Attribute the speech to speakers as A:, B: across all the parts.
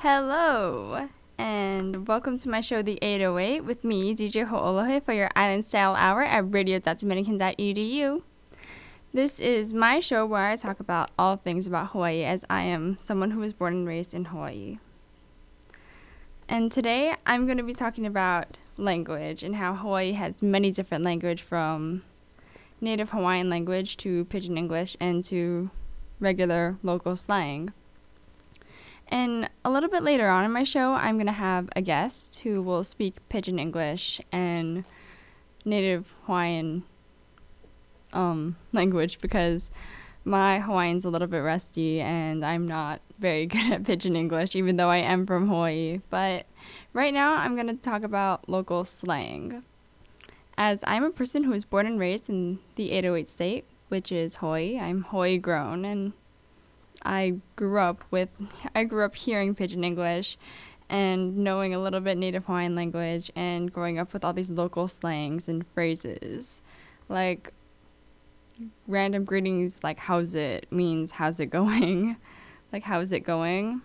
A: Hello, and welcome to my show, The 808, with me, DJ Ho'olohe, for your Island Style Hour at radio.dominican.edu. This is my show where I talk about all things about Hawaii, as I am someone who was born and raised in Hawaii. And today, I'm going to be talking about language and how Hawaii has many different language, from native Hawaiian language to Pidgin English and to regular local slang. And a little bit later on in my show, I'm going to have a guest who will speak Pidgin English and native Hawaiian language, because my Hawaiian's a little bit rusty and I'm not very good at Pidgin English, even though I am from Hawaii. But right now, I'm going to talk about local slang. As I'm a person who was born and raised in the 808 state, which is Hawaii, I'm Hawaii grown, and I grew up hearing Pidgin English and knowing a little bit native Hawaiian language, and growing up with all these local slangs and phrases. Like random greetings like how's it means how's it going? Like how's it going?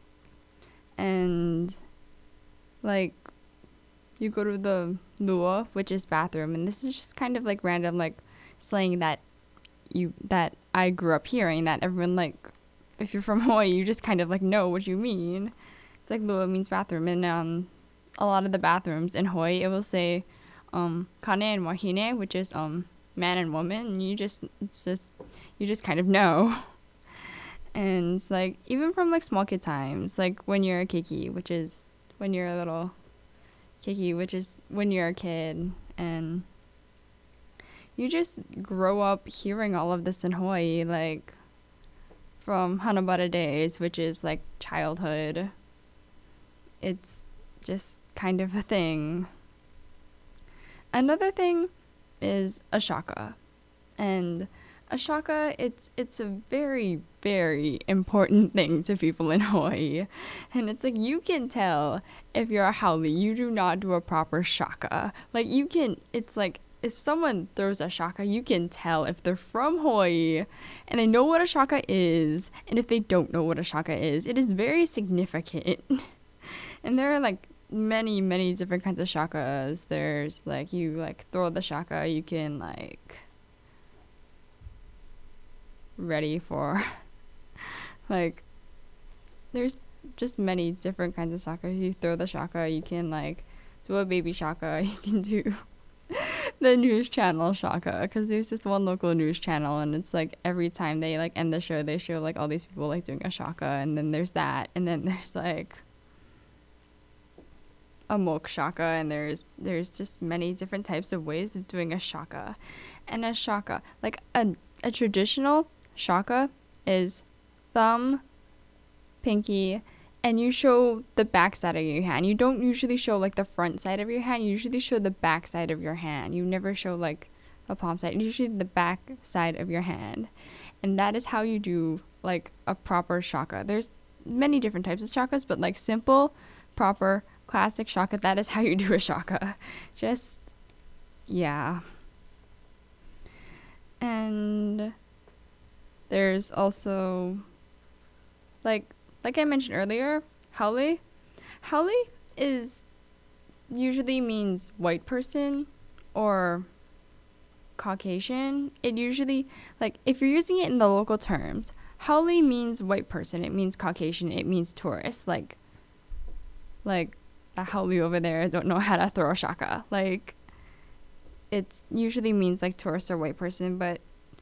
A: And like you go to the lua, which is bathroom, and this is just kind of like random like slang that I grew up hearing, that everyone, like, if you're from Hawaii, you just kind of like know what you mean. It's like lua means bathroom, and a lot of the bathrooms in Hawaii, it will say kane and wahine, which is man and woman, and you just kind of know. And like even from like small kid times, like when you're a keiki, which is when you're a little keiki, which is when you're a kid, and you just grow up hearing all of this in Hawaii, like from Hanabata days, which is like childhood. It's just kind of a thing. Another thing is a shaka. And a shaka, it's a very, very important thing to people in Hawaii. And it's like, you can tell if you're a haole, you do not do a proper shaka. Like it's like, if someone throws a shaka, you can tell if they're from Hawaii and they know what a shaka is, and if they don't know what a shaka is. It is very significant. And there are like many, many different kinds of shakas. There's like, you like throw the shaka, you can like ready for like, there's just many different kinds of shaka. You throw the shaka, you can like do a baby shaka, you can do the news channel shaka, because there's this one local news channel, and it's like every time they like end the show, they show like all these people like doing a shaka, and then there's that, and then there's like a moke shaka, and there's just many different types of ways of doing a shaka. And a shaka, like a traditional shaka, is thumb, pinky, and you show the back side of your hand. You don't usually show like the front side of your hand. You usually show the back side of your hand. You never show like a palm side. Usually the back side of your hand. And that is how you do like a proper shaka. There's many different types of shakas, but like simple, proper, classic shaka, that is how you do a shaka. Just, yeah. And there's also like I mentioned earlier, haole. Haole is usually means white person or Caucasian. It usually, like, if you're using it in the local terms, haole means white person, it means Caucasian, it means tourist. Like the haole over there don't know how to throw a shaka. Like, it usually means like tourist or white person, but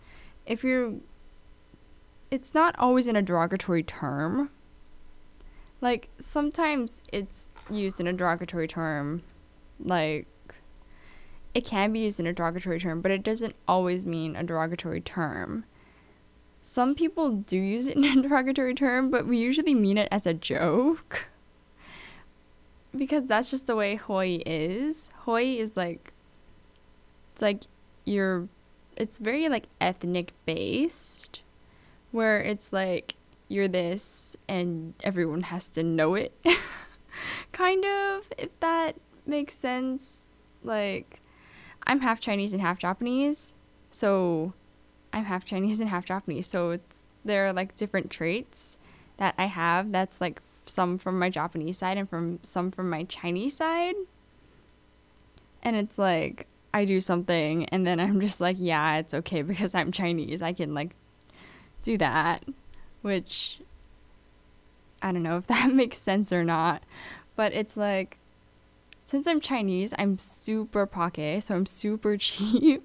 A: it's not always in a derogatory term. Like, sometimes it's used in a derogatory term. Like, it can be used in a derogatory term, but it doesn't always mean a derogatory term. Some people do use it in a derogatory term, but we usually mean it as a joke, because that's just the way Hawaii is. Hawaii is like, it's very like ethnic based, where it's like, you're this and everyone has to know it. Kind of, if that makes sense. Like, I'm half Chinese and half Japanese, so there are like different traits that I have that's like some from my Japanese side and some from my Chinese side. And it's like I do something and then I'm just like, yeah, it's okay because I'm Chinese. I can like do that, which I don't know if that makes sense or not. But it's like since I'm Chinese, I'm super pocket, so I'm super cheap.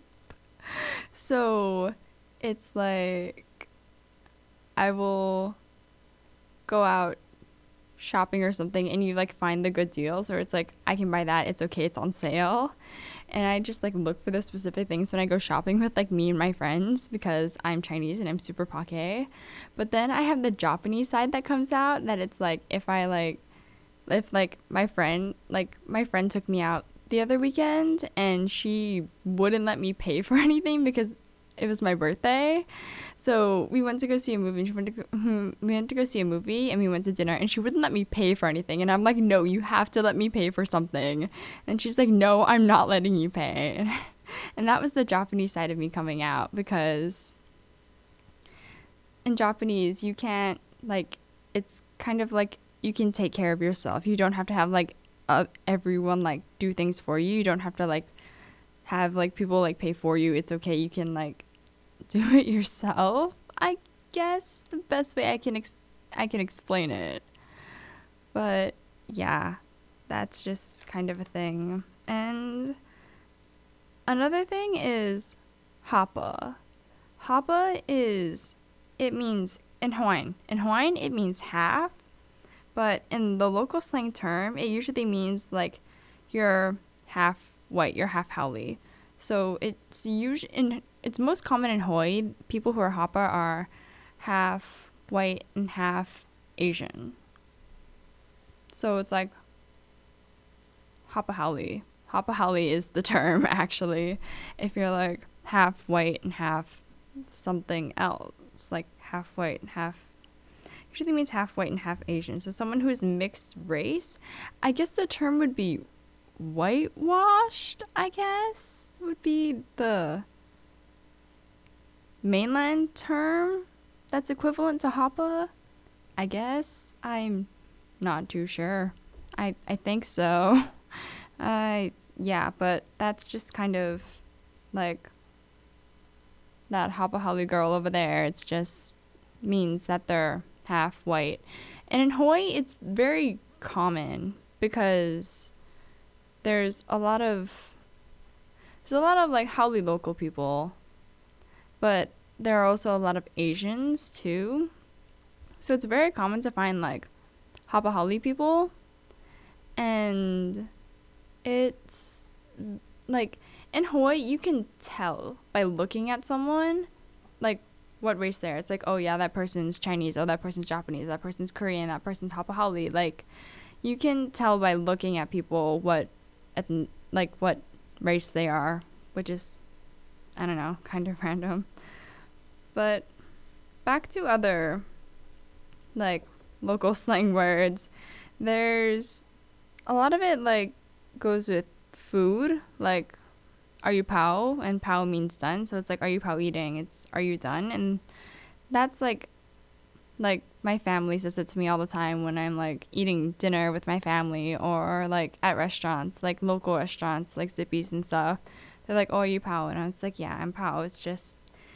A: So it's like I will go out shopping or something and you like find the good deals or it's like I can buy that, it's okay, it's on sale. And I just like look for the specific things when I go shopping with like me and my friends because I'm Chinese and I'm super pocket. But then I have the Japanese side that comes out that it's like if like my friend took me out the other weekend and she wouldn't let me pay for anything because it was my birthday. So we went to go see a movie. And we went to go see a movie and we went to dinner and she wouldn't let me pay for anything. And I'm like, no, you have to let me pay for something. And she's like, no, I'm not letting you pay. And that was the Japanese side of me coming out because in Japanese, you can't like, it's kind of like you can take care of yourself. You don't have to have like everyone like do things for you. You don't have to like have like people like pay for you. It's okay. You can like do it yourself, I guess the best way I can explain it. But yeah, that's just kind of a thing. And another thing is hapa. Hapa is it means in Hawaiian. In Hawaiian it means half, but in the local slang term it usually means like you're half white, you're half haole. So it's most common in Hawaii. People who are Hapa are half white and half Asian. So it's like Hapa haole. Hapa haole is the term actually. If you're like half white and half something else, like half white and half usually means half white and half Asian. So someone who's mixed race, I guess the term would be whitewashed, I guess, would be the mainland term that's equivalent to Hapa, I guess. I'm not too sure. I think so. Yeah, but that's just kind of like that Hapa Haole girl over there. It's just means that they're half white. And in Hawaii, it's very common because there's a lot of like haole local people, but there are also a lot of Asians too. So it's very common to find like Hapa haole people, and it's like in Hawaii you can tell by looking at someone like what race they're. It's like, oh yeah, that person's Chinese, oh that person's Japanese, that person's Korean, that person's Hapa haole. Like you can tell by looking at people what race they are, which is, I don't know, kind of random. But back to other like local slang words, there's a lot of it like goes with food, like are you pao, and pao means done, so it's like are you pao eating, it's are you done. And that's like my family says it to me all the time when I'm like eating dinner with my family or like at restaurants, like local restaurants like Zippy's and stuff. They're like, oh, are you pao? And I was like, yeah, I'm pao. It's just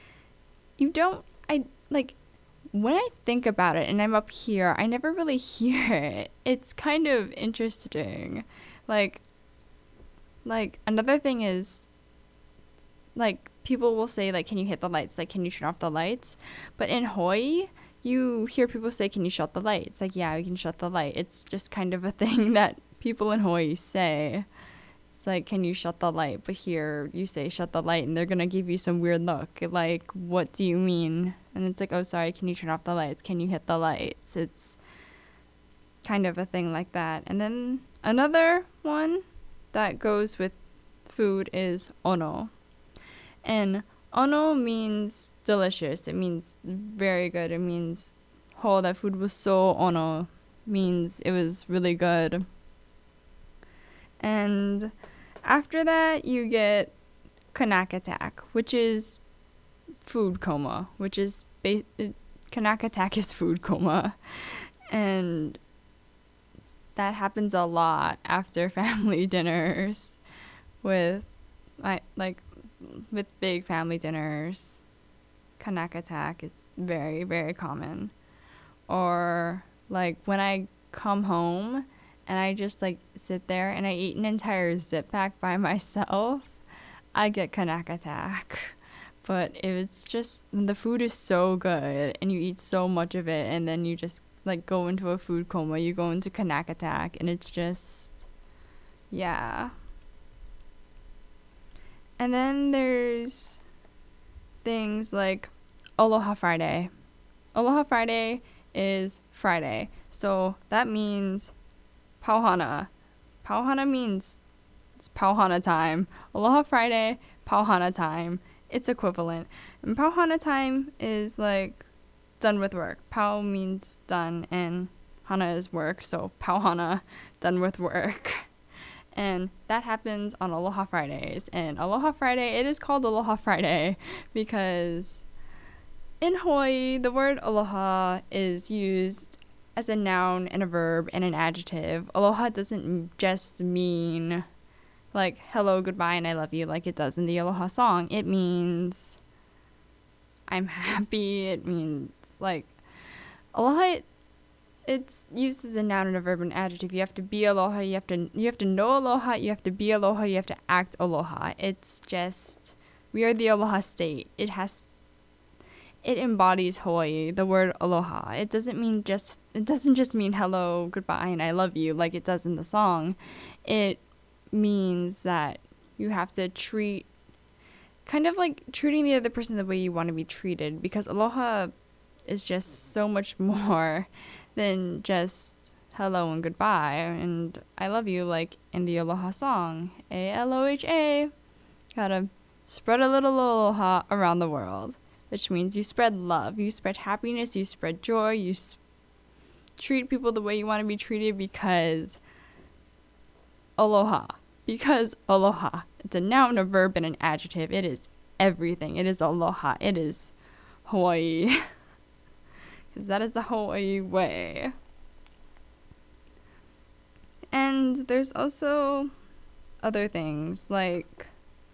A: I like when I think about it and I'm up here, I never really hear it. It's kind of interesting. Like another thing is like people will say like, can you hit the lights? Like, can you turn off the lights? But in Hawaii, you hear people say, can you shut the light? It's like, yeah, we can shut the light. It's just kind of a thing that people in Hawaii say. It's like, can you shut the light? But here you say shut the light and they're going to give you some weird look. Like, what do you mean? And it's like, oh, sorry, can you turn off the lights? Can you hit the lights? It's kind of a thing like that. And then another one that goes with food is ono. And ono means delicious. It means very good. It means, oh, that food was so ono. Means it was really good. And after that, you get kanak attack, which is food coma, kanak attack is food coma. And that happens a lot after family dinners with like with big family dinners. Kanak attack is very, very common. Or like when I come home and I just like sit there and I eat an entire zip pack by myself, I get Kanak attack. But if it's just the food is so good and you eat so much of it and then you just like go into a food coma, you go into Kanak attack, and it's just, yeah. And then there's things like Aloha Friday. Aloha Friday is Friday. So that means Pauhana. Pauhana means it's Pauhana time. Aloha Friday, Pauhana time. It's equivalent. And Pauhana time is like done with work. Pau means done and Hana is work. So Pauhana, done with work. And that happens on Aloha Fridays. And Aloha Friday, it is called Aloha Friday because in Hawaii, the word aloha is used as a noun and a verb and an adjective. Aloha doesn't just mean like hello, goodbye, and I love you like it does in the Aloha song. It means I'm happy. It means like aloha. It's used as a noun and a verb and an adjective. You have to be aloha. You have to know aloha. You have to be aloha. You have to act aloha. It's just we are the aloha state. It embodies Hawaii. The word aloha. It doesn't just mean hello, goodbye, and I love you like it does in the song. It means that you have to treat, kind of like treating the other person the way you want to be treated, because aloha is just so much more than just hello and goodbye and I love you like in the Aloha song. A-L-O-H-A. Gotta spread a little aloha around the world, which means you spread love, you spread happiness, you spread joy, you treat people the way you want to be treated because aloha. Because aloha. It's a noun, a verb, and an adjective. It is everything. It is aloha. It is Hawaii. Because that is the Hawaii way. And there's also other things like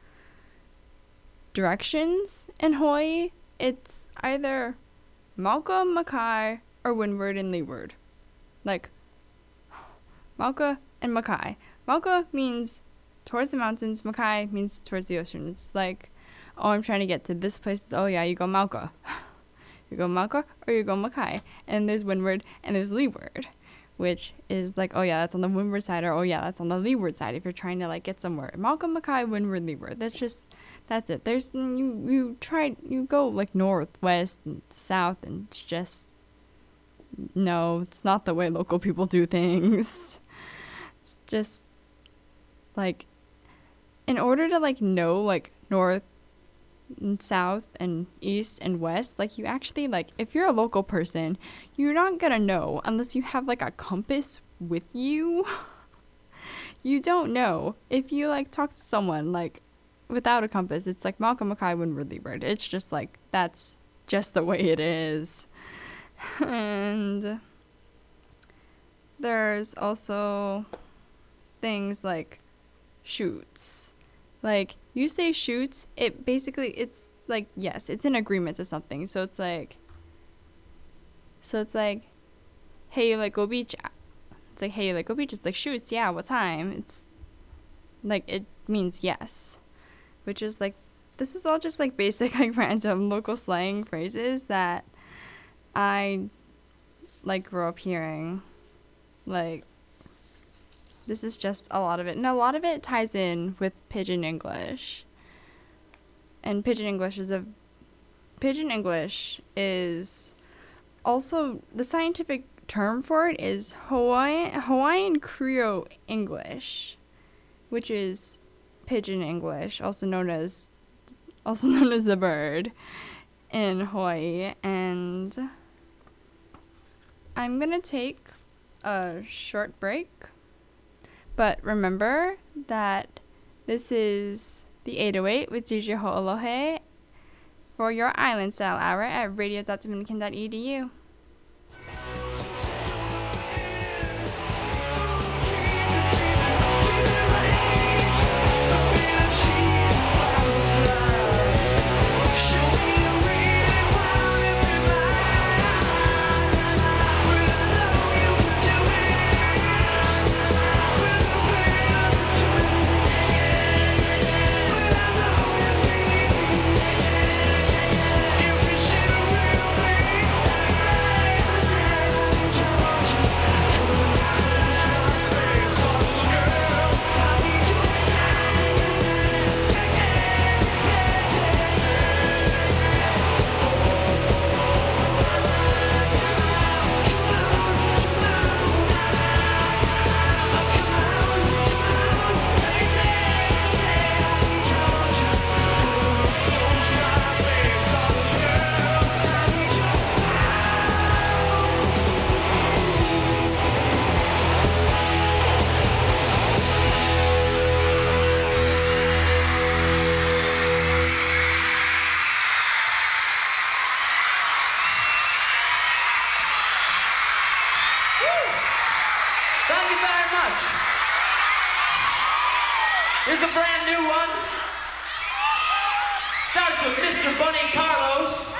A: directions in Hawaii. It's either Mauka, Makai, or Windward and Leeward. Like Mauka and Makai. Mauka means towards the mountains. Makai means towards the ocean. It's like, oh, I'm trying to get to this place. Oh yeah, you go Mauka. You go Mauka or you go Makai. And there's Windward and there's Leeward, which is like, oh yeah, that's on the windward side, or oh yeah, that's on the leeward side if you're trying to like get somewhere. Mauka, Makai, Windward, Leeward. That's it. There's you go like north, west, and south, and it's just no, it's not the way local people do things. It's just like in order to like know like north and south and east and west, like you actually like if you're a local person, you're not gonna know unless you have like a compass with you. You don't know if you like talk to someone like without a compass. It's like Malcolm Mackay, Windward, Leeward. It's just like that's just the way it is. And there's also things like shoots. Like you say shoots, it's like yes, it's an agreement to something. So it's like hey, you like go beach. It's like hey, you like go beach. It's like shoots, yeah, what time? It's like it means yes. Which is like this is all just like basic like random local slang phrases that I like grew up hearing. Like this is just a lot of it. And a lot of it ties in with Pidgin English. And Pidgin English is also the scientific term for it is Hawaiian Creole English, which is Pidgin English, also known as the bird in Hawaii. And I'm gonna take a short break. But remember that this is the 808 with DJ Ho'olohe for your Island Style Hour at radio.dominican.edu.
B: is a brand new one. Starts with Mr. Bunny Carlos.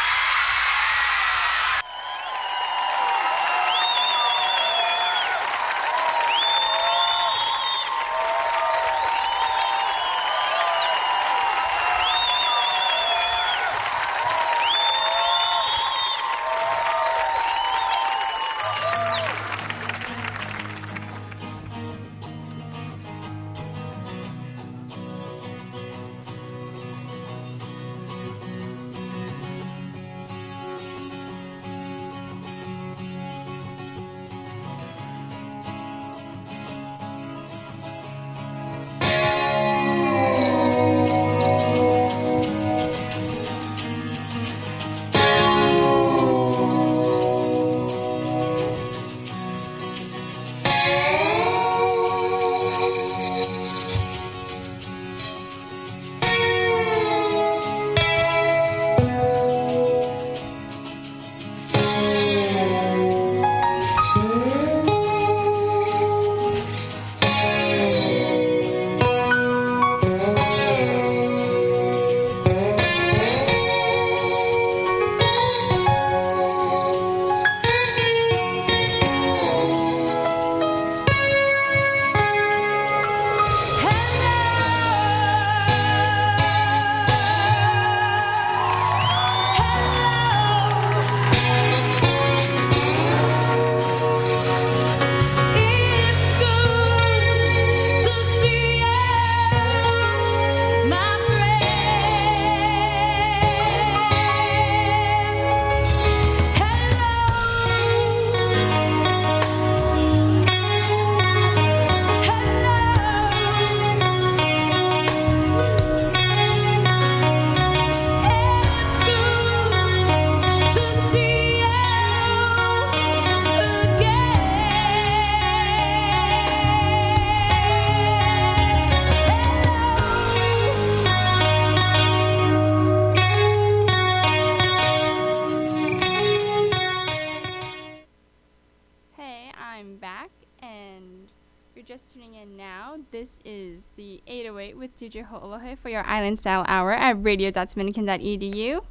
A: I'm back, and if you're just tuning in now, this is the 808 with DJ Ho'olohe for your Island Style Hour at radio.dominican.edu.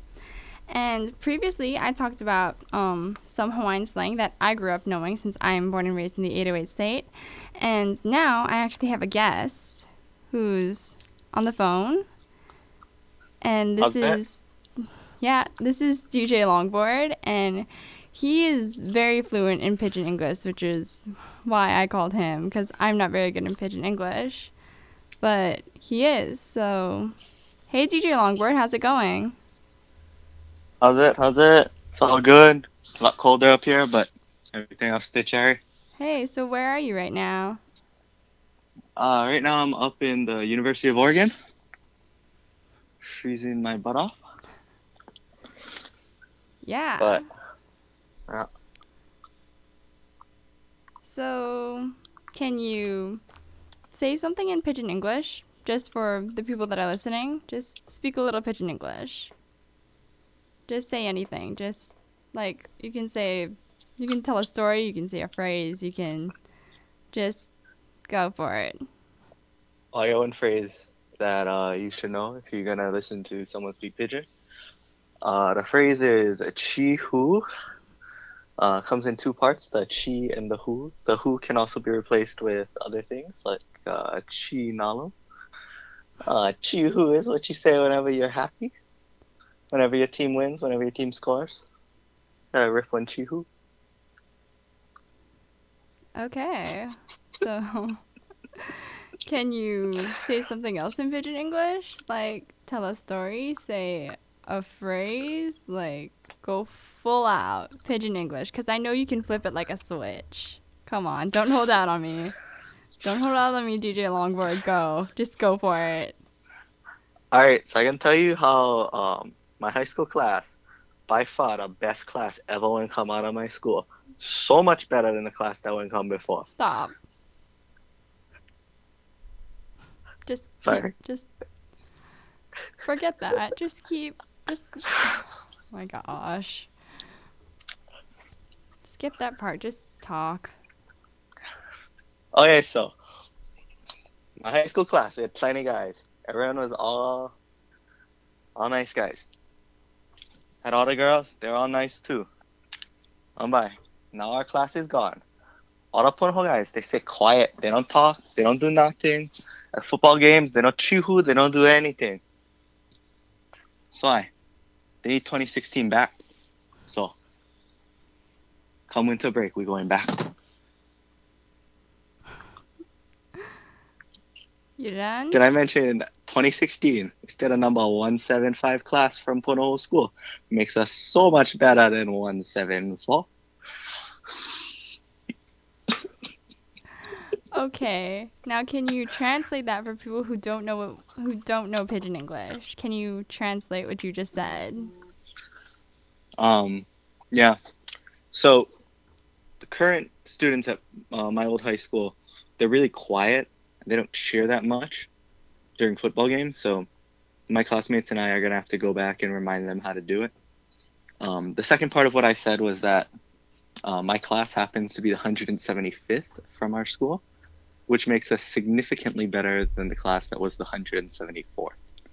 A: And previously, I talked about some Hawaiian slang that I grew up knowing since I am born and raised in the 808 state. And now I actually have a guest who's on the phone. And this is DJ Longboard, and he is very fluent in Pidgin English, which is why I called him, because I'm not very good in Pidgin English. But he is, so... Hey, DJ Longboard, how's it going?
C: How's it? It's all good. A lot colder up here, but everything else stitchery.
A: Hey, so where are you right now?
C: Right now I'm up in the University of Oregon. Freezing my butt off.
A: Yeah.
C: But, yeah.
A: So, can you say something in Pidgin English? Just for the people that are listening? Just speak a little Pidgin English. Just say anything. Just, like, you can tell a story, you can say a phrase, you can just go for it.
C: I got one phrase that you should know if you're going to listen to someone speak Pidgin. The phrase is chi hu. Comes in two parts, the chi and the hu. The hu can also be replaced with other things like chi nalu. Chi hu is what you say whenever you're happy, whenever your team wins, whenever your team scores. Riff one chi hu.
A: Okay, so can you say something else in Pidgin English? Like tell a story, say a phrase, like go full out Pidgin English, because I know you can flip it like a switch. Come on, don't hold out on me. Don't hold out on me, DJ Longboard. Go. Just go for it.
C: Alright, so I can tell you how my high school class, by far the best class ever when come out of my school. So much better than the class that went come before.
A: Stop. Just forget that. Just oh my gosh. Skip that part. Just talk.
C: Okay, so My high school class, we had plenty guys. Everyone was all nice guys. Had all the girls, they're all nice too. Bye. Now our class is gone. All the Punho guys, they sit quiet. They don't talk. They don't do nothing. At football games, they don't chihu. They don't do anything. So they need 2016 back. So come winter break, we're going back.
A: You done?
C: Did I mention 2016 instead of number 175 class from Punho School makes us so much better than 174?
A: Okay. Now, can you translate that for people who don't know Pidgin English? Can you translate what you just said?
C: Yeah. So the current students at my old high school, they're really quiet. They don't cheer that much during football games. So my classmates and I are gonna have to go back and remind them how to do it. The second part of what I said was that my class happens to be the 175th from our school, which makes us significantly better than the class that was the 174th.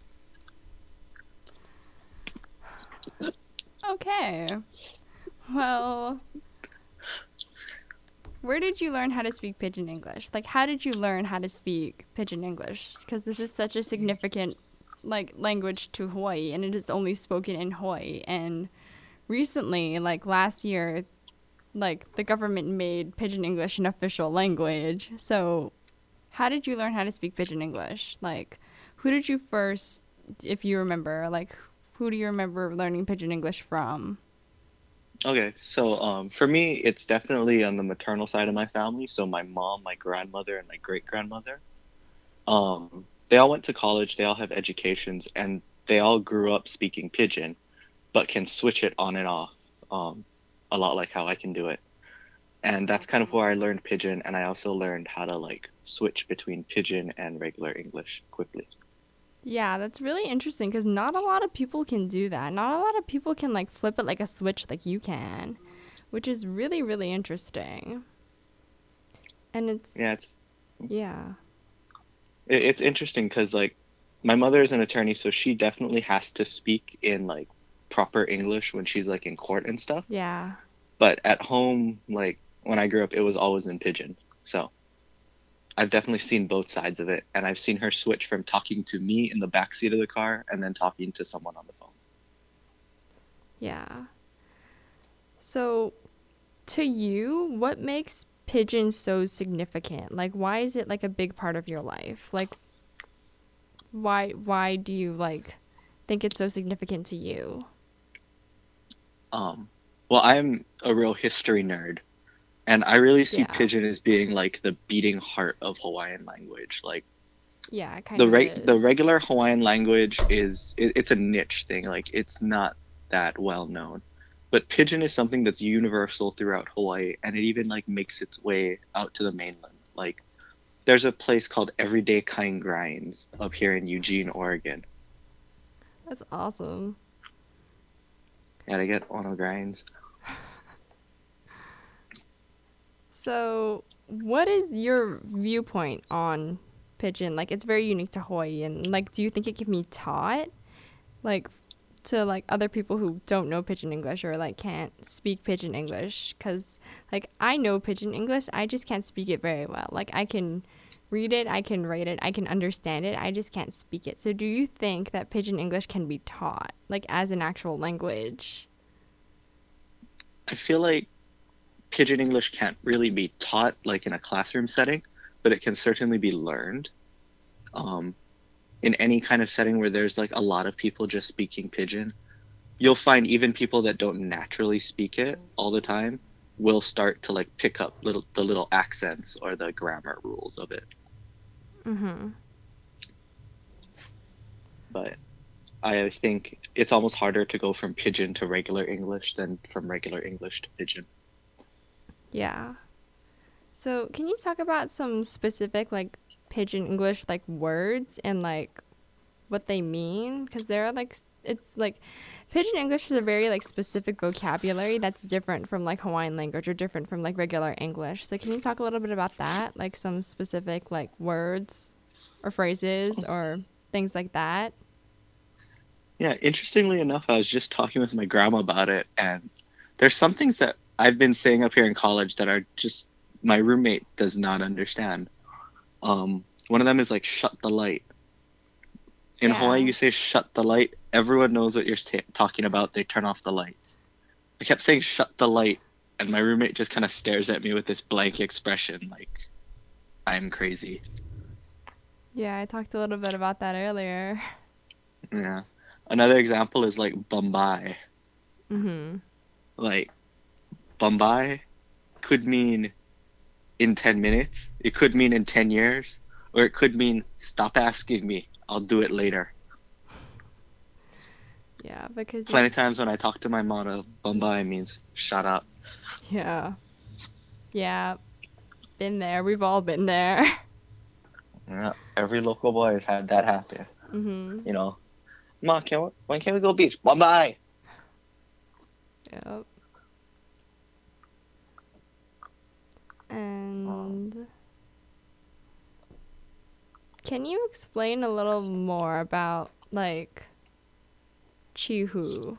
A: Okay. Well, where did you learn how to speak Pidgin English? Like, how did you learn how to speak Pidgin English? Because this is such a significant, like, language to Hawaii, and it is only spoken in Hawaii. And recently, like last year, like the government made Pidgin English an official language. So, how did you learn how to speak Pidgin English? Like, who did you first, if you remember, like, who do you remember learning Pidgin English from?
C: Okay, so for me, it's definitely on the maternal side of my family. So my mom, my grandmother, and my great grandmother. They all went to college. They all have educations, and they all grew up speaking Pidgin, but can switch it on and off, a lot like how I can do it. And that's kind of where I learned Pidgin, and I also learned how to like switch between Pidgin and regular English quickly.
A: Yeah, that's really interesting because not a lot of people can do that. Not a lot of people can like flip it like a switch like you can, which is really, really interesting. And
C: Yeah,
A: yeah.
C: it's interesting because like my mother is an attorney, so she definitely has to speak in like proper English when she's like in court and stuff.
A: Yeah.
C: But at home, like when I grew up, it was always in Pidgin. So I've definitely seen both sides of it, and I've seen her switch from talking to me in the back seat of the car and then talking to someone on the phone.
A: Yeah. So, to you, what makes Pidgin so significant? Like, why is it like a big part of your life? Like, why do you like think it's so significant to you?
C: Well, I'm a real history nerd, and I really see
A: Yeah.
C: Pidgin as being like the beating heart of Hawaiian language. Like
A: Yeah, it kind of is.
C: the regular Hawaiian language it's a niche thing. Like it's not that well known. But Pidgin is something that's universal throughout Hawaii, and it even like makes its way out to the mainland. Like there's a place called Everyday Kind Grinds up here in Eugene, Oregon.
A: That's awesome.
C: Gotta get on a grinds.
A: So, what is your viewpoint on Pidgin? Like, it's very unique to Hawaii, and like, do you think it can be taught, like, to like other people who don't know Pidgin English or like can't speak Pidgin English? Because like I know Pidgin English, I just can't speak it very well. Like, I can read it, I can write it, I can understand it, I just can't speak it. So, do you think that Pidgin English can be taught, like, as an actual language?
C: I feel like Pidgin English can't really be taught like in a classroom setting, but it can certainly be learned. In any kind of setting where there's like a lot of people just speaking Pidgin, you'll find even people that don't naturally speak it all the time will start to like pick up the little accents or the grammar rules of it.
A: Mm-hmm.
C: But I think it's almost harder to go from Pidgin to regular English than from regular English to Pidgin.
A: Yeah. So, can you talk about some specific like Pidgin English like words and like what they mean? Because there are like it's like Pidgin English is a very like specific vocabulary that's different from like Hawaiian language or different from like regular English. So, can you talk a little bit about that? Like some specific like words? or phrases or things like that.
C: Yeah, interestingly enough, I was just talking with my grandma about it, and there's some things that I've been saying up here in college that are just my roommate does not understand. One of them is like shut the light. In Hawaii,
A: Yeah.
C: you say shut the light. Everyone knows what you're talking about. They turn off the lights. I kept saying shut the light, and my roommate just kind of stares at me with this blank expression, like I'm crazy.
A: Yeah, I talked a little bit about that earlier.
C: Yeah. Another example is like Bombay.
A: Mhm.
C: Like Bombay could mean in 10 minutes, it could mean in 10 years, or it could mean stop asking me, I'll do it later.
A: Yeah, because
C: Plenty of times when I talk to my mom, Bombay means shut up.
A: yeah. Yeah, been there. We've all been there.
C: Yeah, every local boy has had that happen.
A: Mhm.
C: You know, Ma, when can we go beach? Bombay.
A: Yep. And can you explain a little more about like Chihu?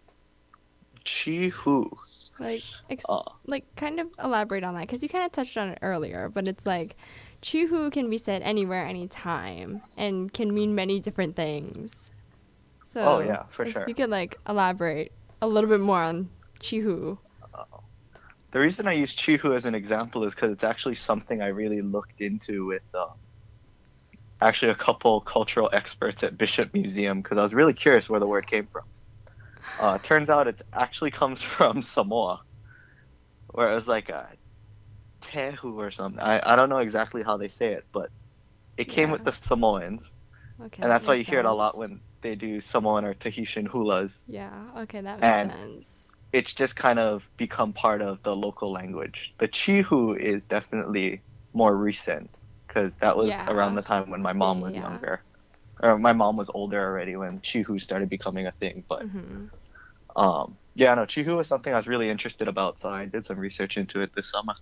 C: Chihu.
A: Like
C: Uh,
A: like kind of elaborate on that because you kind of touched on it earlier, but it's like Chihu can be said anywhere, anytime, and can mean many different things.
C: oh
A: So
C: yeah, for
A: if
C: sure.
A: you could like elaborate a little bit more on Chihu.
C: The reason I use Chihu as an example is because it's actually something I really looked into with actually a couple cultural experts at Bishop Museum because I was really curious where the word came from. Turns out it actually comes from Samoa, where it was like a tehu or something. I don't know exactly how they say it, but it came
A: Yeah.
C: with the Samoans,
A: Okay,
C: and
A: that
C: that's why
A: makes
C: you hear it a lot
A: sense.
C: when they do Samoan or Tahitian hulas,
A: Yeah, okay, that makes
C: and
A: sense.
C: it's just kind of become part of the local language. The Chihu is definitely more recent because that was around
A: Yeah.
C: the time when my
A: Yeah,
C: mom
A: yeah,
C: was
A: yeah.
C: younger. Or my mom was older already when Chihu started becoming a thing. But
A: Mhm.
C: yeah, no, Chihu was something I was really interested about, so I did some research into it this summer.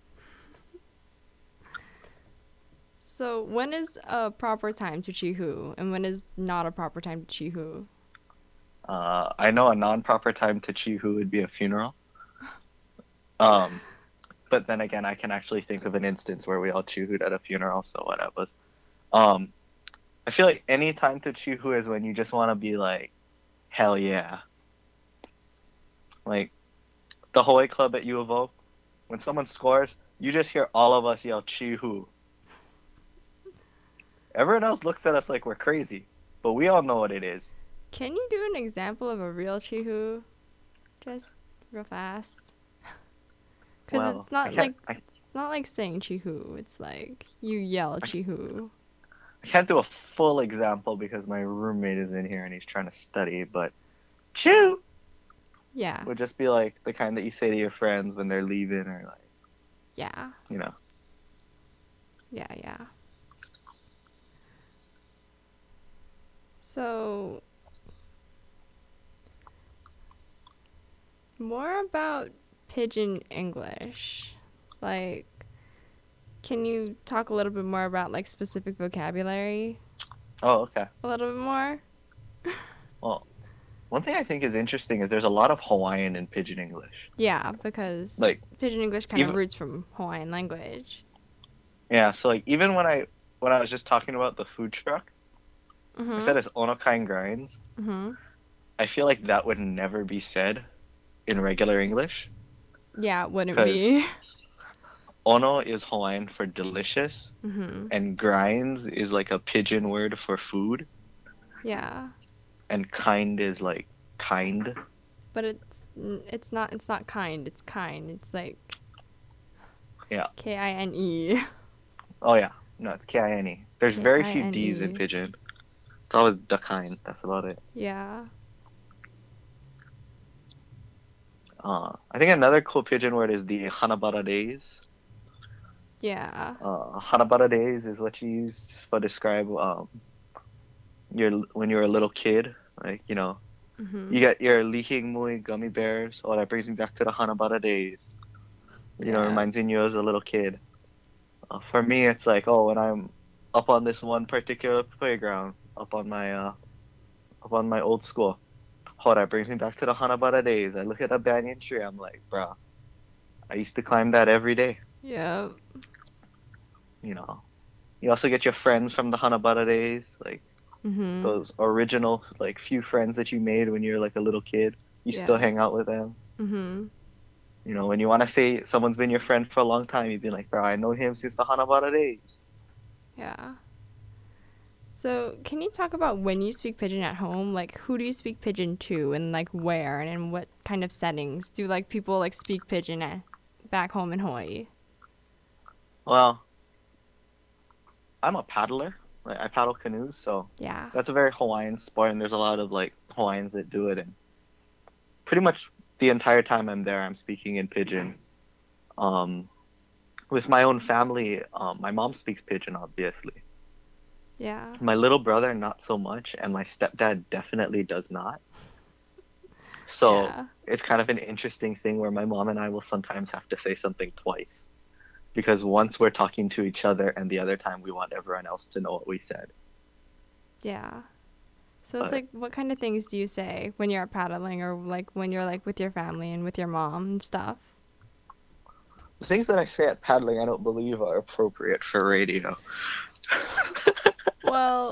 A: So, when is a proper time to Chihu and when is not a proper time to Chihu?
C: I know a non-proper time to Chihu would be a funeral. Um, but then again, I can actually think of an instance where we all Chihu'd at a funeral, so whatever. Um, I feel like any time to Chihu is when you just want to be like, hell yeah. Like the Hawaii Club at U of O, when someone scores, you just hear all of us yell Chihu. Everyone else looks at us like we're crazy, but we all know what it is.
A: Can you do an example of a real Chihu? Just real fast. Cuz
C: Well,
A: it's not like it's not like saying Chihu. It's like you yell Chihu.
C: I can't do a full example because my roommate is in here and he's trying to study, but Chew
A: Yeah.
C: would just be like the kind that you say to your friends when they're leaving or like,
A: Yeah.
C: you know.
A: Yeah, yeah. So, more about Pidgin English. Like, can you talk a little bit more about like specific vocabulary?
C: Oh, okay.
A: A little bit more?
C: Well, one thing I think is interesting is there's a lot of Hawaiian in Pidgin English.
A: Yeah, because
C: Like
A: Pidgin English kind of
C: even
A: roots from Hawaiian language.
C: yeah, so like even when I was just talking about the food truck, I
A: Mhm.
C: said it's Onokain grinds.
A: Mhm.
C: I feel like that would never be said in regular English
A: Yeah, it wouldn't
C: because
A: be.
C: ono is Hawaiian for delicious
A: Mhm.
C: and grinds is like a pidgin word for food
A: Yeah,
C: and kind is like kind.
A: but it's not kind. It's kind. It's like
C: Yeah.
A: Kine.
C: Oh yeah. No, it's K-I-N-E. There's very few D's in
A: Kine.
C: pidgin. It's always the kind. That's about it.
A: Yeah.
C: I think another cool pidgin word is the Hanabara days.
A: Yeah.
C: Hanabara days is what you use for describe your when you're a little kid. Like, you know, you
A: Mhm.
C: get your Lihing Mui gummy bears. Oh, that brings me back to the Hanabara days. You know,
A: Yeah.
C: reminds you as a little kid. For me, it's like, oh, when I'm up on this one particular playground, up on my old school. Oh, that brings me back to the Hanabata days. I look at a banyan tree, I'm like, bruh, I used to climb that every day.
A: Yep.
C: You know. You also get your friends from the Hanabata days, like
A: Mhm.
C: those original like few friends that you made when you were like a little kid. You still
A: Yeah.
C: hang out with them.
A: Mhm.
C: You know, when you want to say someone's been your friend for a long time, you'd be like, bro, I know him since the Hanabata days.
A: Yeah. So, can you talk about when you speak Pidgin at home? Like, who do you speak Pidgin to, and like where, and in what kind of settings do like people like speak Pidgin at back home in Hawaii?
C: Well, I'm a paddler. Like, I paddle canoes, so
A: Yeah.
C: that's a very Hawaiian sport, and there's a lot of like Hawaiians that do it. And pretty much the entire time I'm there, I'm speaking in Pidgin. Um, with my own family, my mom speaks Pidgin, obviously.
A: Yeah.
C: My little brother, not so much, and my stepdad definitely does not. So
A: Yeah.
C: it's kind of an interesting thing where my mom and I will sometimes have to say something twice. Because once we're talking to each other, and the other time we want everyone else to know what we said.
A: Yeah. So it's
C: But
A: like, what kind of things do you say when you're out paddling, or like when you're like with your family and with your mom and stuff?
C: the things that I say at paddling, I don't believe are appropriate for radio.
A: Well,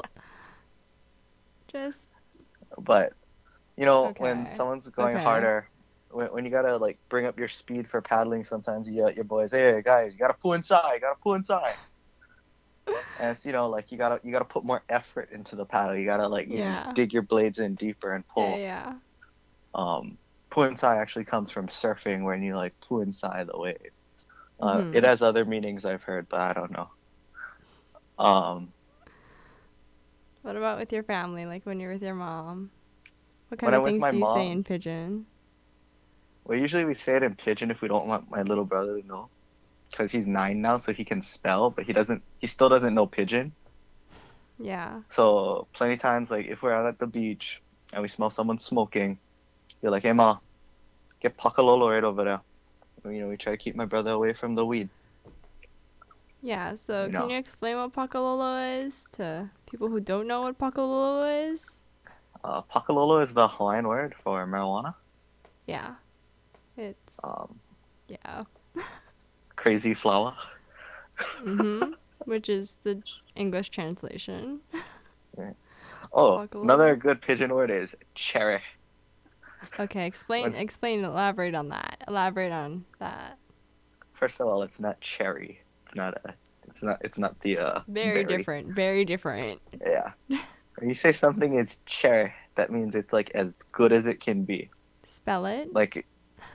A: just
C: But you know, when
A: okay.
C: someone's going
A: Okay.
C: harder, when you gotta like bring up your speed for paddling, sometimes you get your boys, hey guys, you gotta pull inside, you gotta pull inside. And it's like you gotta put more effort into the paddle. You gotta like
A: Yeah.
C: dig your blades in deeper and
A: Yeah.
C: pull.
A: Yeah.
C: Pull inside actually comes from surfing when you like pull inside the wave. It
A: Mhm.
C: has other meanings I've heard, but I don't know. Um,
A: What about with your family? Like when you're with your mom? What
C: when
A: kind
C: I'm
A: of
C: with
A: things
C: my
A: do you say
C: mom,
A: in Pidgin?
C: well, usually we say it in Pidgin if we don't want my little brother to know, because he's 9 now, so he can spell, but he still doesn't know Pidgin.
A: Yeah.
C: So plenty times, like if we're out at the beach and we smell someone smoking, you're like, hey ma, get Pakalolo right over there. We try to keep my brother away from the weed.
A: Yeah, so
C: You
A: can
C: know,
A: you explain what Pakalolo is to people who don't know what Pakalolo is?
C: Pakalolo is the Hawaiian word for marijuana.
A: Yeah. It's
C: Um,
A: yeah.
C: crazy flower.
A: Mhm. Which is the English translation.
C: Oh, another
A: Pakalolo.
C: good Pidgin word is cherry.
A: Okay,
C: When,
A: elaborate on that. Elaborate on that.
C: first of all, it's not cherry. It's not the
A: Very
C: berry.
A: different. Very different.
C: Yeah. When you say something is cherry, that means it's like as good as it can be.
A: Spell it.
C: Like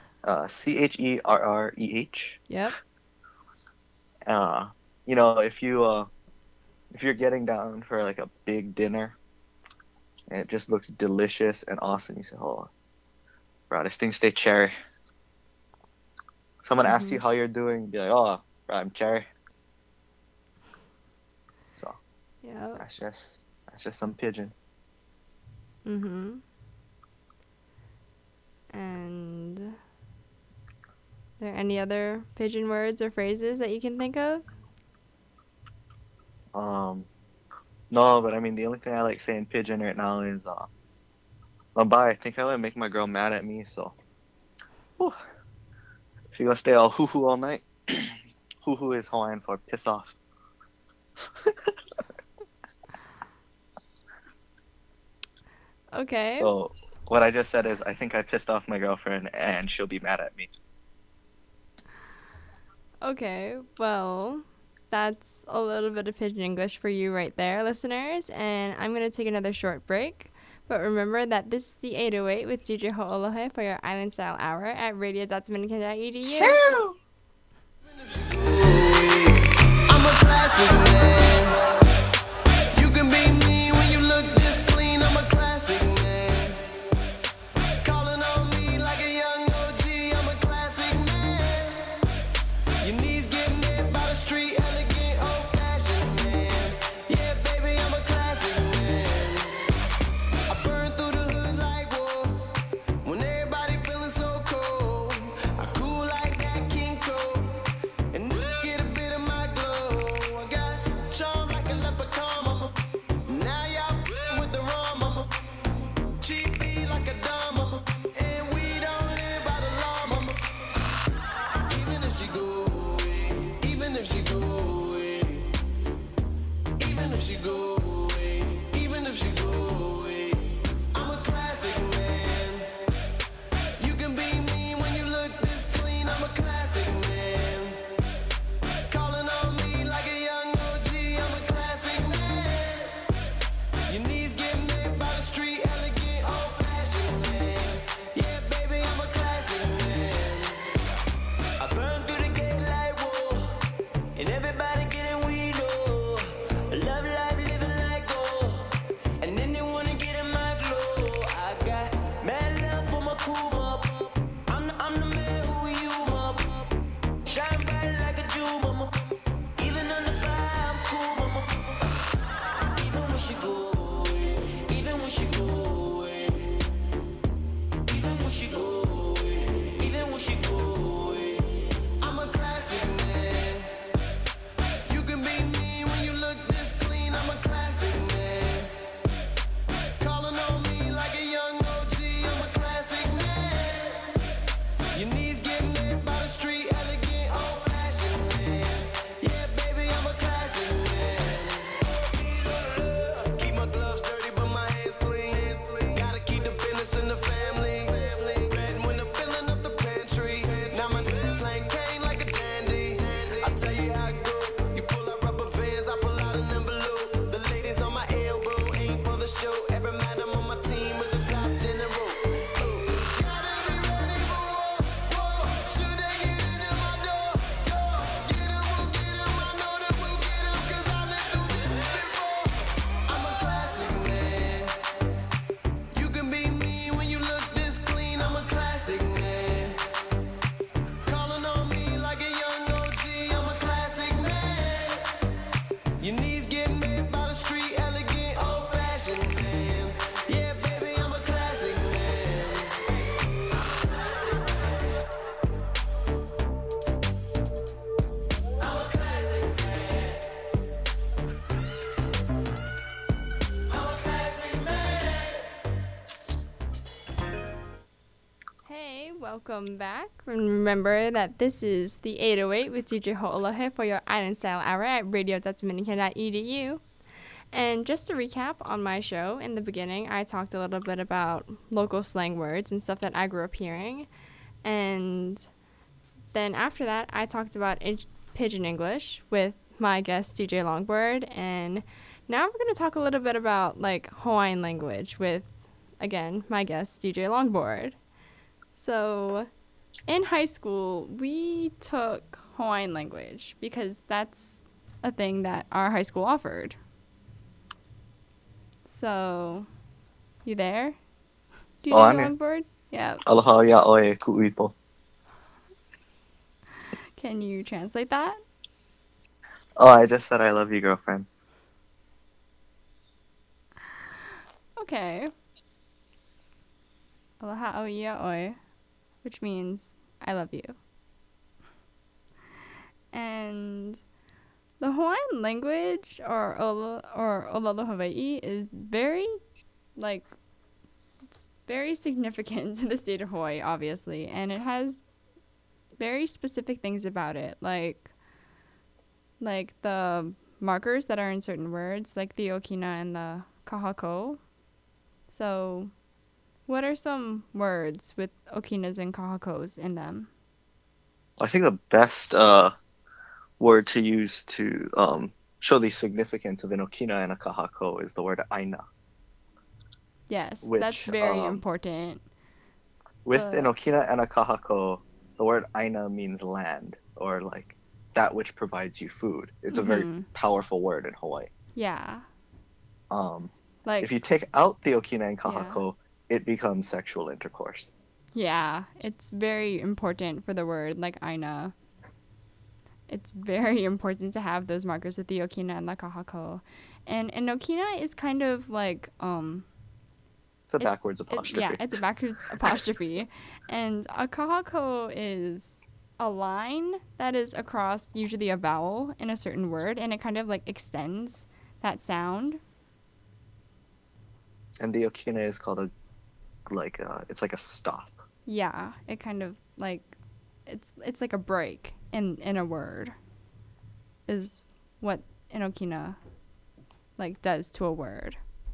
C: Cherreh.
A: Yep.
C: Uh, if you're getting down for like a big dinner and it just looks delicious and awesome, you say, "Oh, bro, this thing stay cherry." Someone asks you
A: Mhm.
C: how you're doing, be like, "Oh, bro, I'm cherry." So
A: Yep.
C: that's just some Pidgin.
A: Mhm. And there any other Pidgin words or phrases that you can think of?
C: Um, no, but I mean the only thing I like saying Pidgin right now is bye. I think I would make my girl mad at me, so whew, she gonna stay all hoo hoo all night. Hoo hoo is Hawaiian for piss off.
A: Okay.
C: So what I just said is I think I pissed off my girlfriend and she'll be mad at me.
A: Okay. Well, that's a little bit of Pidgin English for you right there, listeners. And I'm going to take another short break. But remember that this is the 808 with DJ Ho'olohe for your Island Style Hour at radio.dominican.edu.
D: I'm a classic man. You can be me when you look this clean. I'm a classic man. Calling on me like a young OG. I'm a classic man. Your knees get met by the street, elegant, old-fashioned man. Yeah, baby, I'm a classic man. I burn through the hood like war. When everybody feeling so cold, I cool like that King Cole. And get a bit of my glow. I got family. Red when I'm filling up the pantry. Now my slang cane like a dandy. I tell you how it go. You pull out rubber bands, I pull out an envelope. The ladies on my elbow ain't for the show. Every madam on my team is a top general. Gotta be ready for war. Should they get into my door? Get 'em, we'll get 'em. I know that we'll get 'em 'cause I lived through this before. I'm a classic man. You can be mean when you look this clean. I'm a classic man. Calling on me like a young OG. I'm a classic man. Your knees get made by the street, elegant, old-fashioned man. Yeah, baby, I'm a classic man. I'm a classic man. I'm a classic man.
A: Hey, welcome back. Remember that this is the 808 with DJ Ho'olohe for your Island Style Hour at radio.dominican.edu. And just to recap on my show, in the beginning, I talked a little bit about local slang words and stuff that I grew up hearing. And then after that, I talked about Pidgin English with my guest, DJ Longboard. And now we're going to talk a little bit about, like, Hawaiian language with, again, my guest, DJ Longboard. So, in high school, we took Hawaiian language because that's a thing that our high school offered. So, you there? DJ
C: Oh, I'm here.
A: Longboard? Yeah.
C: Aloha ya oe ku'ipo.
A: Can you translate that?
C: Oh, I just said I love you, girlfriend.
A: Okay. Aloha ia oi, which means I love you. And the Hawaiian language, or Olelo Hawaii, is very, like, it's very significant to the state of Hawaii, obviously, and it has very specific things about it, like the markers that are in certain words, like the okina and the kahako. So, what are some words with okinas and kahakos in them?
C: I think the best word to use to show the significance of an okina and a kahako is the word aina.
A: Yes,
C: Which,
A: that's very important.
C: With an okina and a kahako, the word aina means land, or like that which provides you food. It's a very powerful word in Hawaii.
A: Yeah.
C: If you take out the okina and kahako, it becomes sexual intercourse.
A: Yeah, it's very important for the word, like aina. It's very important to have those markers with the okina and the kahako. And an okina is kind of like
C: It's a backwards apostrophe.
A: Yeah, it's a backwards apostrophe. And a kahako is a line that is across usually a vowel in a certain word, and it kind of like extends that sound.
C: And the okina is called it's like a stop.
A: Yeah, it kind of like it's like a break in a word is what an okina like does to a word.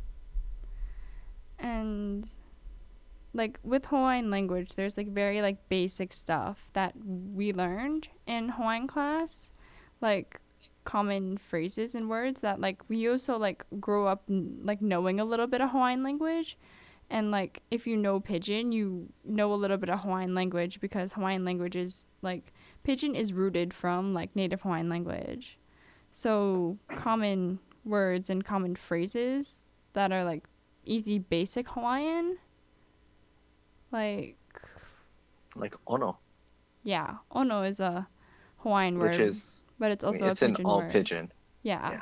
A: And like with Hawaiian language, there's like very like basic stuff that we learned in Hawaiian class, like common phrases and words that like we also like grow up like knowing a little bit of Hawaiian language. And like if you know Pidgin, you know a little bit of Hawaiian language because Hawaiian language is like Pidgin is rooted from like native Hawaiian language. So common words and common phrases that are like easy basic Hawaiian, like
C: ono,
A: yeah, ono is a Hawaiian word,
C: which is,
A: but it's also
C: it's
A: a Pidgin
C: an all
A: word.
C: Pidgin.
A: Yeah.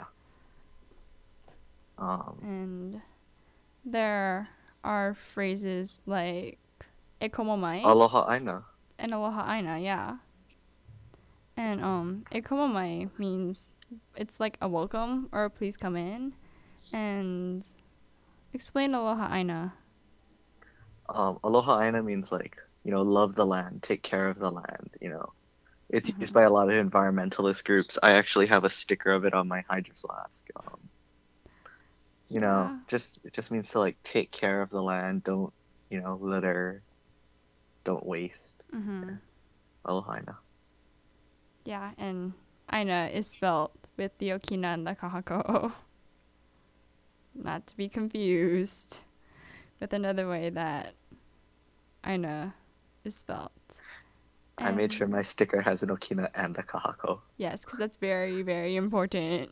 C: Yeah.
A: And there are phrases like e komo mai
C: Aloha aina.
A: and aloha aina, yeah. And e komo mai means it's like a welcome or a please come in. And explain aloha aina.
C: Aloha aina means like, love the land, take care of the land, It's used by a lot of environmentalist groups. I actually have a sticker of it on my hydro flask.
A: Yeah.
C: It just means to like take care of the land. Don't litter, don't waste.
A: Mm-hmm.
C: Aloha aina.
A: Yeah, and aina is spelled with the okina and the kahako. Not to be confused with another way that aina is spelled.
C: I made
A: And-
C: sure my sticker has an okina and a kahako.
A: Yes, because that's very, very important.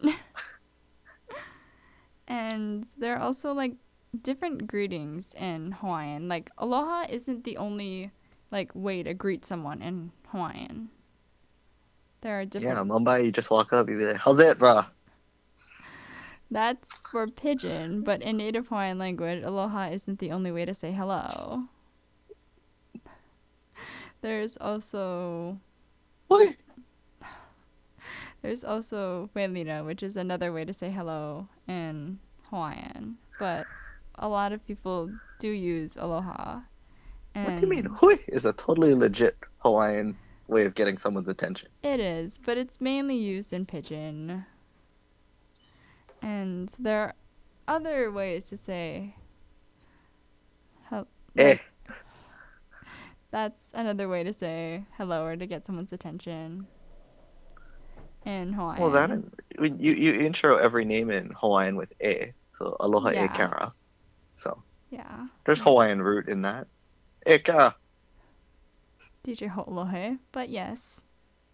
A: And there are also like different greetings in Hawaiian. Like aloha isn't the only like way to greet someone in Hawaiian. There are different.
C: Yeah, Mumbai, you just walk up, you be like, "How's it, bruh?"
A: That's for pidgin, but in native Hawaiian language, aloha isn't the only way to say hello. There's also
C: Oi.
A: welina, which is another way to say hello in Hawaiian, but a lot of people do use aloha.
C: What do you mean?
A: And
C: Hui is a totally legit Hawaiian way of getting someone's attention.
A: It is, but it's mainly used in pidgin. And there are other ways to say
C: Eh.
A: that's another way to say hello or to get someone's attention in Hawaiian.
C: Well, you intro every name in Hawaiian with e, so aloha e
A: Yeah.
C: kara. So
A: Yeah.
C: there's Hawaiian root in that. E kara.
A: DJ Ho'olohe, but yes.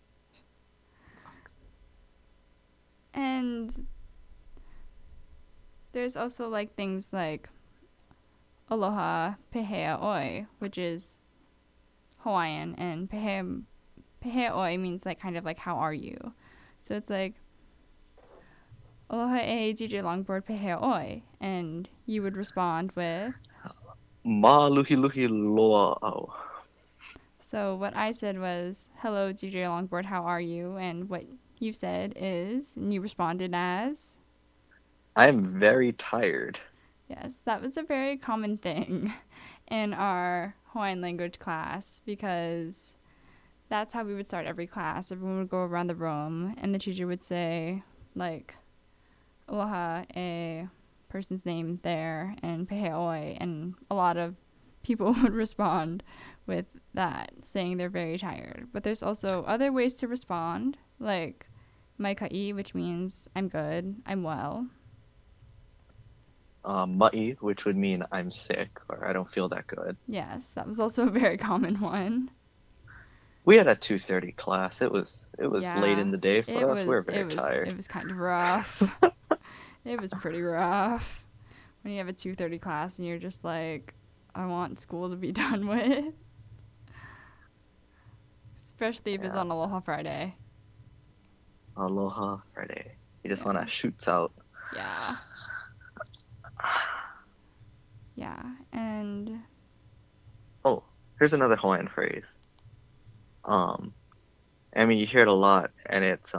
A: And there's also like things like aloha pehea oi, which is Hawaiian, and pehea oi means like kind of like how are you. So it's like aloha e DJ Longboard pehea oi, and you would respond with.
C: Ma luhi luhi loa au.
A: So what I said was, hello, DJ Longboard, how are you? And what you said is, and you responded as,
C: I am very tired.
A: yes, that was a very common thing in our Hawaiian language class because that's how we would start every class. Everyone would go around the room and the teacher would say, like, aloha, a person's name there, and pehe oi, and a lot of people would respond with that, saying they're very tired. But there's also other ways to respond, like mai ka'i, which means I'm good, I'm well.
C: Ma'i, which would mean I'm sick or I don't feel that good.
A: Yes, that was also a very common one.
C: We had a 2:30 class. It was
A: Yeah,
C: late in the day for us. We were very
A: it was
C: tired.
A: It was kind of rough. It was pretty rough when you have a 2:30 class and you're just like, I want school to be done with. Especially if it's
C: Yeah.
A: on Aloha Friday.
C: Aloha Friday. You just
A: Yeah.
C: want to shoots out.
A: Yeah. Yeah, and
C: Oh, here's another Hawaiian phrase. I mean, you hear it a lot, and it's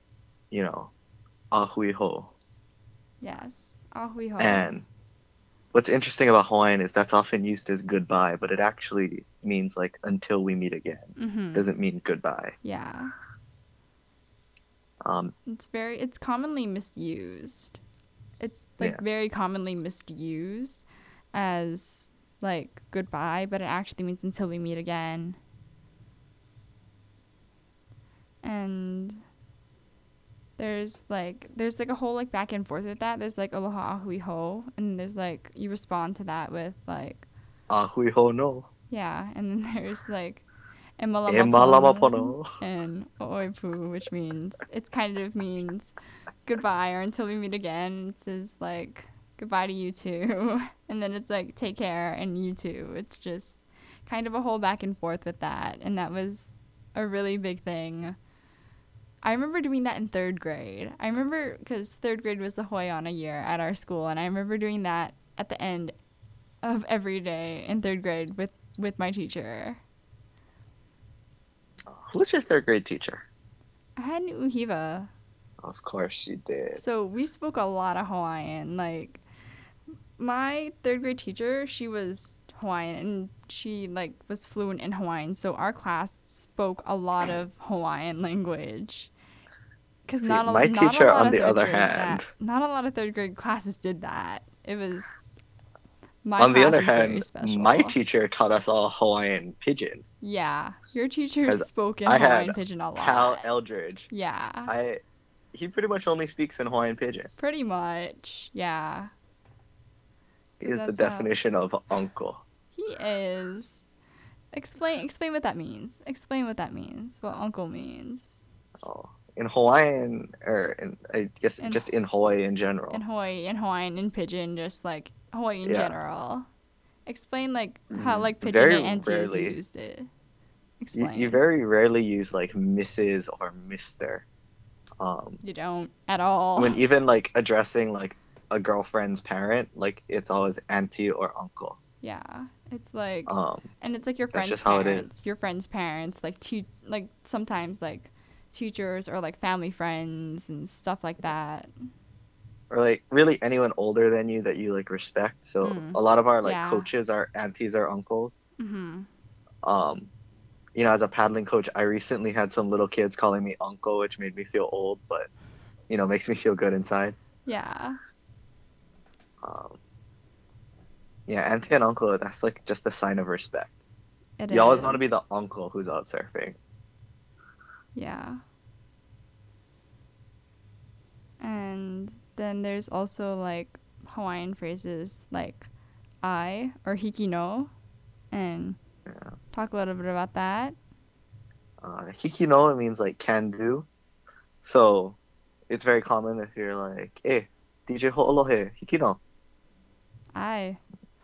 C: ahui ho.
A: yes, ahui ho.
C: And what's interesting about Hawaiian is that's often used as goodbye, but it actually means like until we meet again.
A: Mm-hmm.
C: Doesn't mean goodbye.
A: Yeah,
C: Um,
A: it's commonly misused. It's like
C: Yeah.
A: very commonly misused as like goodbye, but it actually means until we meet again. And there's like a whole like back and forth with that. There's like aloha ahui ho, and there's like you respond to that with like
C: ahui ho no.
A: yeah, and then there's like
C: E malama pono.
A: and oipu, which means means goodbye or until we meet again. It says like goodbye to you too, and then it's like take care and you too. It's just kind of a whole back and forth with that, and that was a really big thing. I remember doing that in 3rd grade. I remember because 3rd grade was the Hoiana year at our school, and I remember doing that at the end of every day in 3rd grade with my teacher.
C: Who's your 3rd grade teacher?
A: I had an uhiva.
C: Of course you did.
A: So we spoke a lot of Hawaiian. Like my 3rd grade teacher, she was Hawaiian and she like was fluent in Hawaiian. So our class spoke a lot of Hawaiian language. Because
C: See,
A: not a
C: my
A: not a
C: teacher,
A: lot
C: on
A: of
C: the
A: 3rd
C: other
A: grade
C: hand-
A: not a lot of 3rd grade classes did that. It was My
C: On the
A: class
C: other
A: is very
C: hand,
A: special.
C: my teacher taught us all Hawaiian pidgin.
A: Yeah, your teacher
C: 'Cause
A: spoke in
C: I
A: Hawaiian
C: had
A: Pidgin a
C: Pal
A: lot.
C: Eldridge.
A: Yeah,
C: He pretty much only speaks in Hawaiian pidgin.
A: pretty much. Yeah,
C: He
A: 'cause
C: is the
A: that's how
C: definition of uncle.
A: he is. Explain what that means. Explain what that means. What uncle means.
C: Oh, in Hawaiian, or I guess
A: In-
C: just in Hawaii in general.
A: In Hawaiian, in Pidgin, just like Hawaii in
C: Yeah.
A: general. Explain like how like Pidgin
C: Very
A: and aunties
C: rarely.
A: used it.
C: You,
A: Explain.
C: you very rarely use like Mrs. or Mister.
A: You don't at all.
C: When even like addressing like a girlfriend's parent, like it's always auntie or uncle.
A: Yeah, it's like,
C: Um,
A: and it's like your
C: that's
A: friends'
C: just how it
A: parents.
C: is.
A: Your friends' parents, like sometimes like teachers or like family friends and stuff like that.
C: or like really anyone older than you that you like respect. So
A: Mm.
C: a lot of our like
A: Yeah.
C: coaches are aunties or uncles.
A: Mhm.
C: You know, as a paddling coach, I recently had some little kids calling me uncle, which made me feel old, but you know, makes me feel good inside.
A: Yeah.
C: Um, yeah, auntie and uncle, that's like just a sign of respect.
A: It
C: You always want to be
A: is.
C: the uncle who's out surfing.
A: Yeah. And then there's also like Hawaiian phrases like I or hiki no, and
C: Yeah.
A: talk a little bit about that.
C: Hiki no means like can do. So it's very common if you're like, hey, DJ ho'olohe, hiki no.
A: I.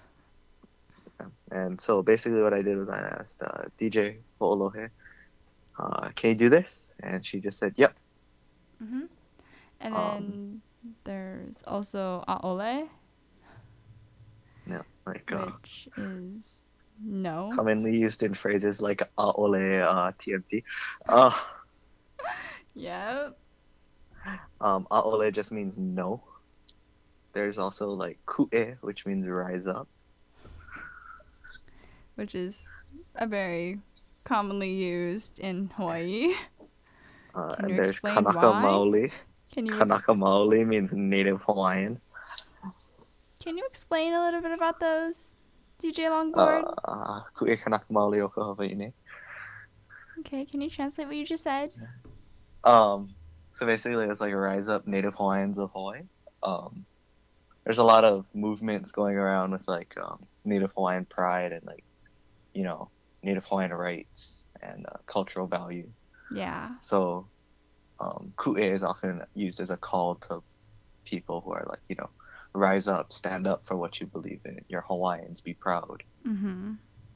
C: And so basically what I did was I asked DJ ho'olohe, can you do this? And she just said, yep.
A: Mm-hmm. And
C: Um,
A: then there's also aole,
C: Yeah, like
A: which is no.
C: commonly used in phrases like aole TMT. Uh,
A: Yep.
C: aole just means no. There's also like ku'e, which means rise up.
A: Which is a very commonly used in Hawaii. Can
C: And
A: you
C: there's
A: explain
C: kanaka
A: why?
C: maoli.
A: Can you
C: Kanaka maoli means native Hawaiian.
A: can you explain a little bit about those, DJ Longboard?
C: Ku'e kanaka maoli o ka Hawaiʻi.
A: Okay, can you translate what you just said?
C: So basically it's like a rise up native Hawaiians of Hawaii. There's a lot of movements going around with like native Hawaiian pride and like, you know, native Hawaiian rights and cultural value.
A: Yeah.
C: So ku'e is often used as a call to people who are like, you know, rise up, stand up for what you believe in. You're Hawaiians, be proud.
A: Mm-hmm.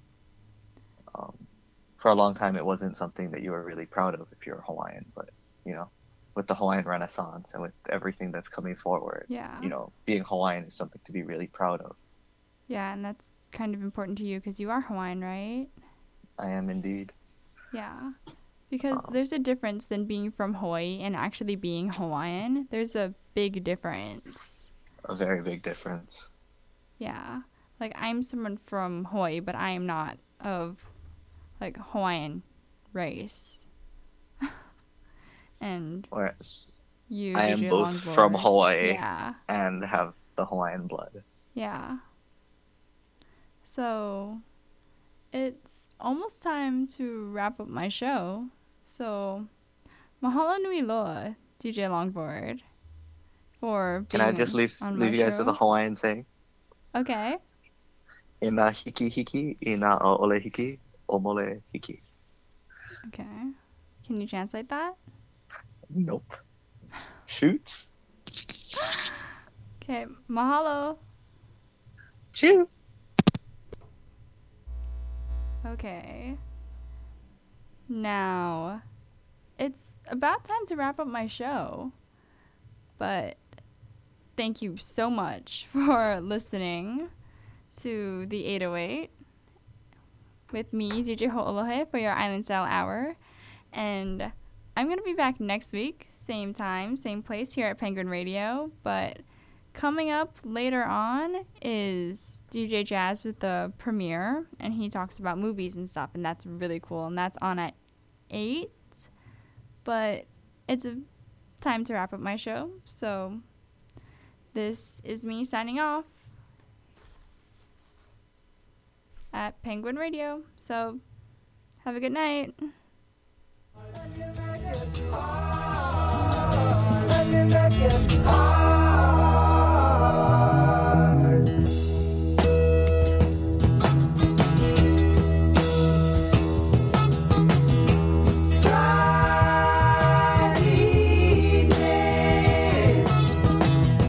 C: For a long time, it wasn't something that you were really proud of if you're Hawaiian, but you know, with the Hawaiian Renaissance and with everything that's coming forward,
A: Yeah.
C: you know, being Hawaiian is something to be really proud of.
A: Yeah, and that's kind of important to you because you are Hawaiian, right?
C: I am indeed.
A: Yeah. Because there's a difference than being from Hawaii and actually being Hawaiian. There's a big difference.
C: A very big difference.
A: Yeah. Like, I'm someone from Hawaii, but I am not of, like, Hawaiian race. And
C: Whereas
A: you,
C: I am
A: DJ
C: both
A: Longboard.
C: from Hawaii
A: Yeah.
C: and have the Hawaiian blood.
A: Yeah. So, it's almost time to wrap up my show. So, mahalo nui loa, DJ Longboard, for
C: Can
A: being
C: I just leave
A: on my
C: you guys
A: show.
C: with a Hawaiian saying?
A: Okay.
C: Ina hiki hiki, ina ole hiki, omole hiki.
A: Okay. Can you translate that?
C: Nope. Shoots.
A: Okay. Mahalo.
C: Chew.
A: Okay. Now, it's about time to wrap up my show. But thank you so much for listening to the 808 with me, DJ Ho'olohe, for your Island Style Hour. And I'm going to be back next week, same time, same place here at Penguin Radio. But coming up later on is DJ Jazz with the premiere, and he talks about movies and stuff, and that's really cool. And that's on at 8. But it's a time to wrap up my show. So this is me signing off. at Penguin Radio. So have a good night.
D: Let me make it hard.